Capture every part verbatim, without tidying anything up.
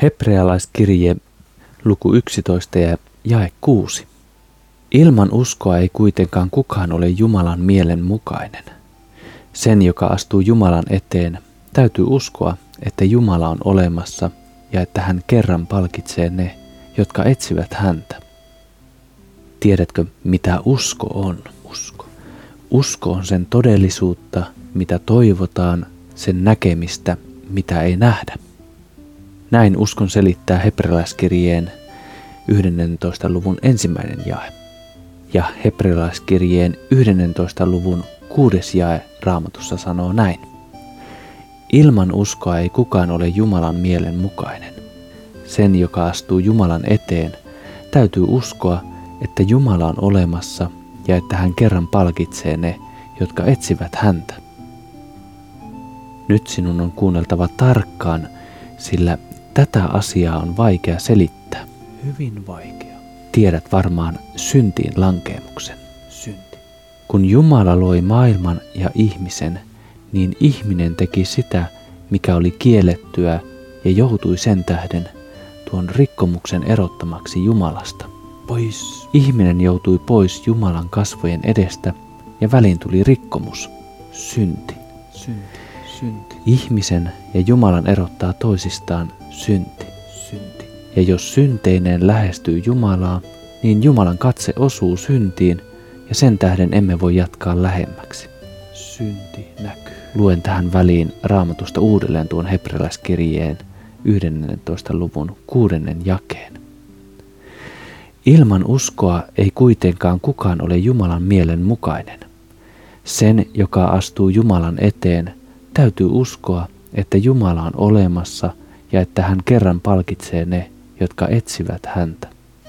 Hebrealaiskirje, luku yksitoista ja jae kuusi. Ilman uskoa ei kuitenkaan kukaan ole Jumalan mielen mukainen. Sen, joka astuu Jumalan eteen, täytyy uskoa, että Jumala on olemassa ja että hän kerran palkitsee ne, jotka etsivät häntä. Tiedätkö, mitä usko on? Usko. Usko on sen todellisuutta, mitä toivotaan, sen näkemistä, mitä ei nähdä. Näin uskon selittää Hebrealaiskirjeen yhdentoista luvun ensimmäinen jae. Ja Hebrealaiskirjeen yhdentoista luvun kuudes jae Raamatussa sanoo näin. Ilman uskoa ei kukaan ole Jumalan mielen mukainen. Sen, joka astuu Jumalan eteen, täytyy uskoa, että Jumala on olemassa ja että hän kerran palkitsee ne, jotka etsivät häntä. Nyt sinun on kuunneltava tarkkaan, sillä tätä asiaa on vaikea selittää. Hyvin vaikea. Tiedät varmaan syntiin lankeemuksen. Synti. Kun Jumala loi maailman ja ihmisen, niin ihminen teki sitä, mikä oli kiellettyä ja joutui sen tähden tuon rikkomuksen erottamaksi Jumalasta. Pois. Ihminen joutui pois Jumalan kasvojen edestä ja väliin tuli rikkomus, synti. Synti. Synti. Ihmisen ja Jumalan erottaa toisistaan synti. Synti. Ja jos synteinen lähestyy Jumalaa, niin Jumalan katse osuu syntiin ja sen tähden emme voi jatkaa lähemmäksi. Synti näkyy. Luen tähän väliin Raamatusta uudelleen tuon Hebrealaiskirjeen yhdentoista luvun kuudennen jakeen. Ilman uskoa ei kuitenkaan kukaan ole Jumalan mielen mukainen. Sen, joka astuu Jumalan eteen, täytyy uskoa, että Jumala on olemassa ja että hän kerran palkitsee ne, jotka etsivät häntä.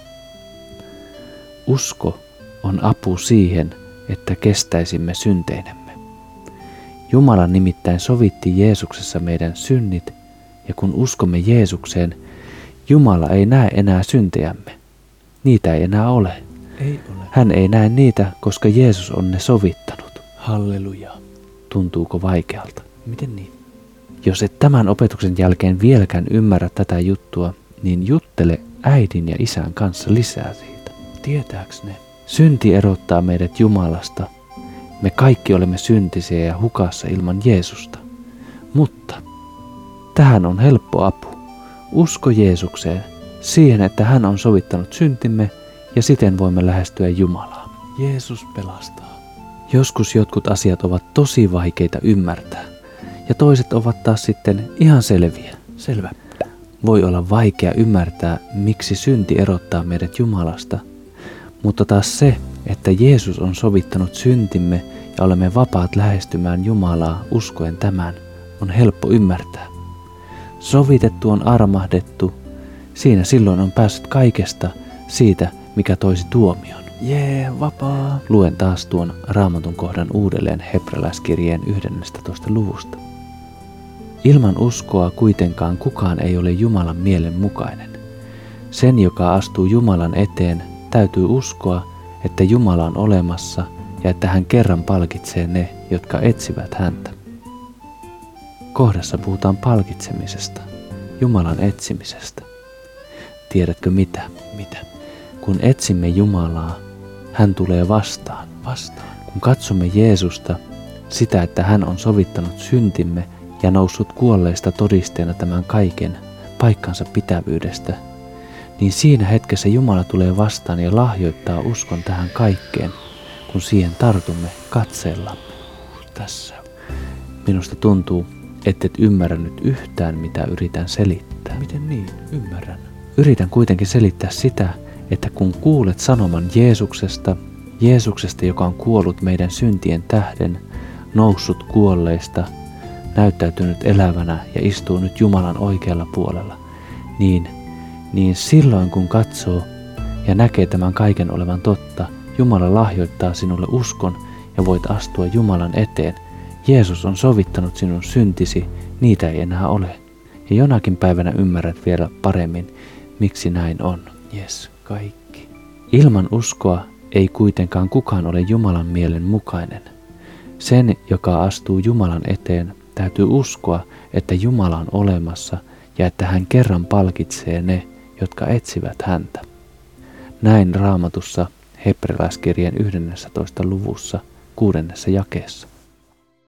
Usko on apu siihen, että kestäisimme synteinemme. Jumala nimittäin sovitti Jeesuksessa meidän synnit, ja kun uskomme Jeesukseen, Jumala ei näe enää syntejämme. Niitä ei enää ole. Ei ole. Hän ei näe niitä, koska Jeesus on ne sovittanut. Halleluja. Tuntuuko vaikealta? Miten niin? Jos et tämän opetuksen jälkeen vieläkään ymmärrä tätä juttua, niin juttele äidin ja isän kanssa lisää siitä. Tietääks ne? Synti erottaa meidät Jumalasta. Me kaikki olemme syntisiä ja hukassa ilman Jeesusta. Mutta tähän on helppo apu. Usko Jeesukseen, siihen, että hän on sovittanut syntimme ja siten voimme lähestyä Jumalaa. Jeesus pelastaa. Joskus jotkut asiat ovat tosi vaikeita ymmärtää ja toiset ovat taas sitten ihan selviä. Selvä. Voi olla vaikea ymmärtää, miksi synti erottaa meidät Jumalasta, mutta taas se, että Jeesus on sovittanut syntimme ja olemme vapaat lähestymään Jumalaa uskoen tämän, on helppo ymmärtää. Sovitettu on armahdettu, siinä silloin on päässyt kaikesta siitä, mikä toisi tuomion. Jee, yeah, vapaa. Luen taas tuon Raamatun kohdan uudelleen Hebrealaiskirjeen yhdentoista luvusta. Ilman uskoa kuitenkaan kukaan ei ole Jumalan mielen mukainen. Sen, joka astuu Jumalan eteen, täytyy uskoa, että Jumala on olemassa ja että hän kerran palkitsee ne, jotka etsivät häntä. Kohdassa puhutaan palkitsemisesta, Jumalan etsimisestä. Tiedätkö mitä? Mitä? Kun etsimme Jumalaa, hän tulee vastaan. Vastaan. Kun katsomme Jeesusta, sitä, että hän on sovittanut syntimme ja noussut kuolleista todisteena tämän kaiken paikkansa pitävyydestä, niin siinä hetkessä Jumala tulee vastaan ja lahjoittaa uskon tähän kaikkeen, kun siihen tartumme katseellamme. Tässä. Minusta tuntuu, ettet ymmärrä nyt yhtään, mitä yritän selittää. Miten niin? Ymmärrän. Yritän kuitenkin selittää sitä, että kun kuulet sanoman Jeesuksesta, Jeesuksesta, joka on kuollut meidän syntien tähden, noussut kuolleista, näyttäytynyt elävänä ja istuu nyt Jumalan oikealla puolella, niin, niin silloin kun katsoo ja näkee tämän kaiken olevan totta, Jumala lahjoittaa sinulle uskon ja voit astua Jumalan eteen. Jeesus on sovittanut sinun syntisi, niitä ei enää ole. Ja jonakin päivänä ymmärrät vielä paremmin, miksi näin on. Jes, kaikki. Ilman uskoa ei kuitenkaan kukaan ole Jumalan mielen mukainen. Sen, joka astuu Jumalan eteen, täytyy uskoa, että Jumala on olemassa ja että hän kerran palkitsee ne, jotka etsivät häntä. Näin Raamatussa hebrealaiskirjeen yhdennessätoista luvussa kuudennessa jakeessa.